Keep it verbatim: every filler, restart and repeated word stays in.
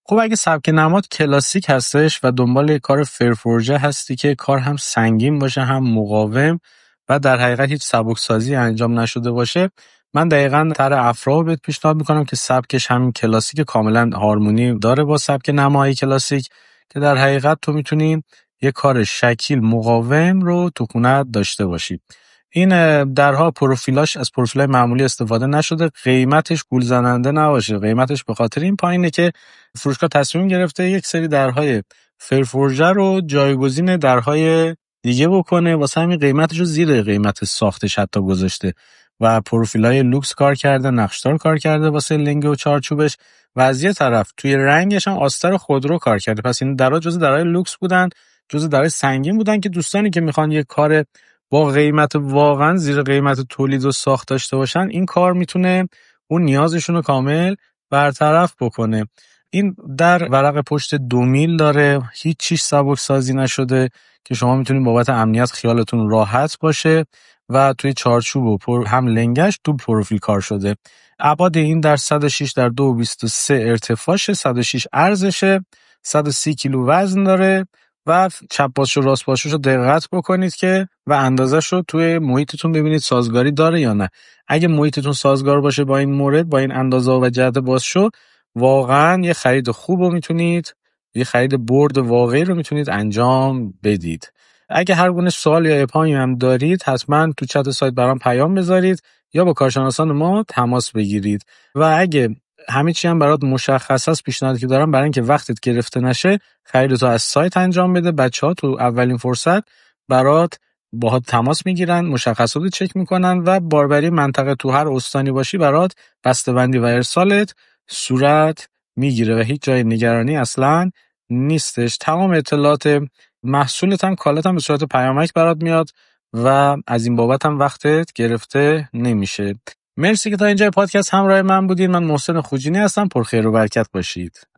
خب اگه سبک نماد کلاسیک هستش و دنبال یه کار فرفورجه هستی که کار هم سنگین باشه هم مقاوم و در حقیقت هیچ سبکسازی انجام نشده باشه، من دقیقاً طرح افرا رو بهت پیشنهاد میکنم که سبکش همین کلاسیک کاملا هارمونی داره با سبک نمایی کلاسیک، که در حقیقت تو میتونی یه کار شکیل مقاوم رو تو خونه‌ات داشته باشی. این درها پروفیلاش از پروفیلای معمولی استفاده نشده، قیمتش گول زننده نباشه. قیمتش به خاطر این پایینه که فروشگاه تصمیم گرفته یک سری درهای فرفورجه رو جایگزین درهای دیگه بکنه، واسه همین قیمتش رو زیر قیمت ساختش حتی گذاشته و پروفیلای لوکس کار کرده، نقشدار کار کرده واسه لنگ و چارچوبش، و از یه طرف توی رنگش هم آستر خودرو کار کرده. پس این درها جزو درهای لوکس بودن، جزو درهای سنگین بودن که دوستانی که میخوان یه کار با قیمت واقعا زیر قیمت تولید و ساخت داشته باشن، این کار میتونه اون نیازشون رو کامل برطرف بکنه. این در ورق پشت دو میل داره، هیچ چیز سبک سازی نشده که شما میتونید بابت امنیت خیالتون راحت باشه و توی چارچوب و پر هم لنگش دو پروفیل کار شده. ابعاد این در صد و شش در دو و بیست و سه ارتفاعشه، صد و شش عرضشه، صد و سی کیلو وزن داره و چپ بازش و راست بازش رو دقت بکنید که و اندازش رو توی محیطتون ببینید سازگاری داره یا نه. اگه محیطتون سازگار باشه با این مورد، با این اندازه و جهت بازشو، واقعا یه خرید خوب رو میتونید، یه خرید برد واقعی رو میتونید انجام بدید. اگه هر گونه سوال یا ابهامی هم دارید، حتما تو چت سایت برام پیام بذارید یا با کارشناسان ما تماس بگیرید. و اگه همه چی هم برات مشخص است، پیشنهادی که دارم برای اینکه وقتت گرفته نشه، خریدتو از سایت انجام بده. بچه‌ها تو اولین فرصت برات باهات تماس میگیرن، مشخصاتو چک میکنن و باربری منطقه تو هر استانی باشی برات بسته‌بندی و ارسالت صورت میگیره و هیچ جای نگرانی اصلا نیستش. تمام اطلاعات محصولت هم کالت هم به صورت پیامک برات میاد و از این بابت هم وقتت گرفته نمیشه. مرسی که تا اینجای پادکست همراه من بودین. من محسن خوجینی هستم. پرخیر و برکت باشید.